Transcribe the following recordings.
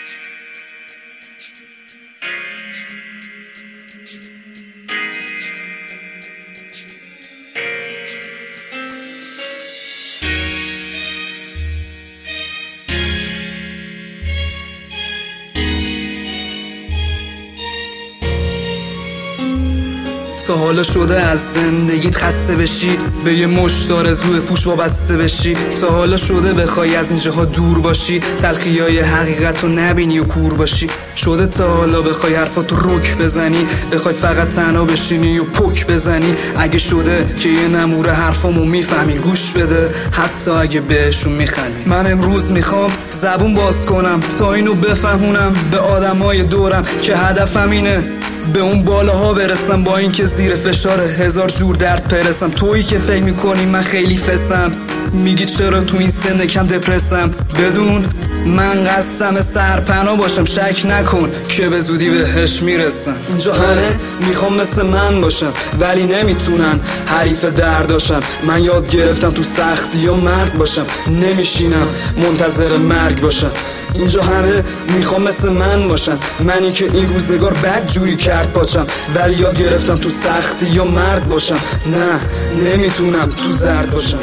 تا حالا شده از زندگیت خسته بشی، به یه مشت آرزوی پوش وابسته بشی؟ تا حالا شده بخوای از این جاها دور باشی، تلخیای حقیقت رو نبینی و کور باشی؟ شده تا حالا بخوای حرفات رو رک بزنی، بخوای فقط تنها بشینی و پک بزنی؟ اگه شده که یه نمور حرفامو میفهمی گوش بده، حتی اگه بهشون میخندی. من امروز میخوام زبون باز کنم تا اینو بفهمونم به آدمای دورم که هدفم اینه به اون بالاها برسم، با اینکه زیر فشار هزار جور درد پرسم. تویی که فکر میکنی من خیلی فسم، میگی چرا تو این سن کم دپرسم. بدون من قصدم سرپناه باشم، شک نکن که به زودی بهش میرسم. اینجا همه میخوام مثل من باشن ولی نمیتونن، حریف درداشن. من یاد گرفتم تو سختی و مرد باشم، نمیشینم منتظر مرگ باشم. اینجا همه میخوام مثل من باشن، منی که این روزگار بد جوری کرد پاچم، ولی یاد گرفتم تو سختی یا مرد باشم. نه نمیتونم تو زرد باشم.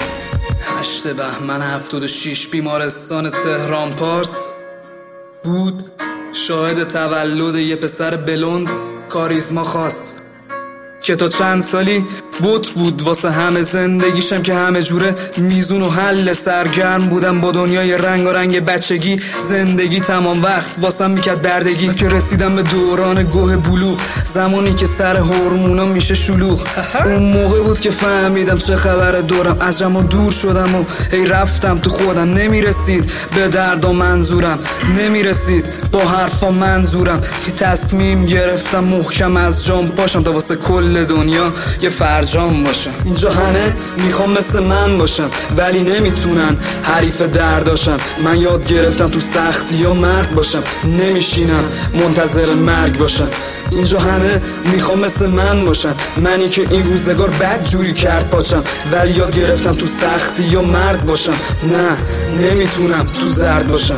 8 بهمن 76 بیمارستان تهران پارس بود، شاهد تولد یه پسر بلوند کاریزما خاص که تا چند سالی بود واسه همه زندگیشم که همه جوره میزون و حل سرگرم بودم با دنیای رنگ و رنگ بچگی. زندگی تمام وقت واسم میکرد بردگی که رسیدم به دوران گوه بلوغ، زمانی که سر هورمونا میشه شلوغ. اون موقع بود که فهمیدم چه خبر دورم، از جمع دور شدم و هی رفتم تو خودم. نمیرسید به درد و منظورم، نمیرسید با حرفا منظورم، که تصمیم گرفتم محکم از جام پاشم تا واسه کل دنیا یه فرجام باشم. اینجا همه میخوام مثل من باشن ولی نمیتونن، حریف درداشن. من یاد گرفتم تو سختی و مرد باشم، نمیشینم منتظر مرگ باشم. اینجا همه میخوام مثل من باشن، منی که این روزگار بد جوری کرد پاچم، ولی یاد گرفتم تو سختی و مرد باشم. نه نمیتونم تو زرد باشم.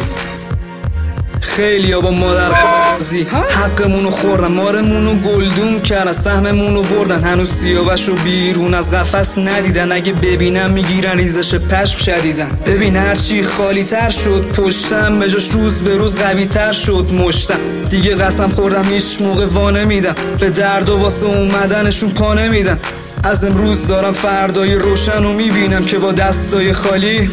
خیلی ها با مادر بازی حقمونو خوردن، مارمونو گلدون کردن، سهممونو بردن، هنوز سیاوشو بیرون از قفس ندیدن. اگه ببینم میگیرن ریزش پشم شدیدن. ببین هرچی خالی تر شد پشتم، به جاش روز به روز قوی تر شد مشتم. دیگه قسم خوردم هیچ موقع وانه میدم، به درد و واسه اومدنشون پا نمیدم. از امروز دارم فردای روشن رو میبینم که با دستای خالی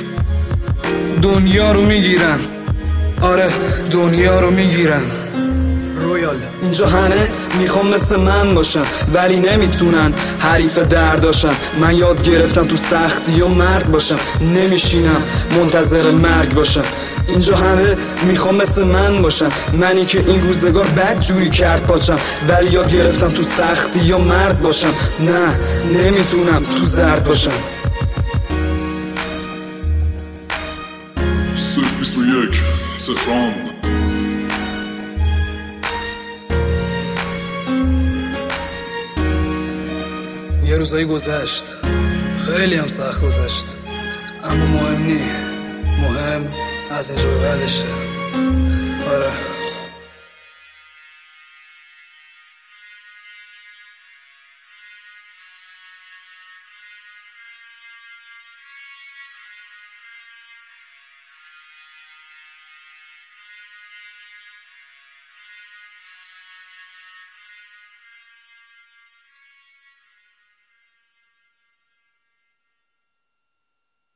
دنیا رو میگیرن. آره دنیا رو میگیرن. رویال. اینجا همه میخوام مثل من باشن ولی نمیتونن، حریف درداشن. من یاد گرفتم تو سختی و مرد باشم، نمیشینم منتظر مرگ باشم. اینجا همه میخوام مثل من باشن، منی که این روزگار بد جوری کرد پاچم، ولی یاد گرفتم تو سختی و مرد باشم. نه نمیتونم تو زرد باشم. 021 تهران. یه روزایی گذشت، خیلی هم سخت گذشت، اما مهم نی، مهم از اینجا به بعدشه. آره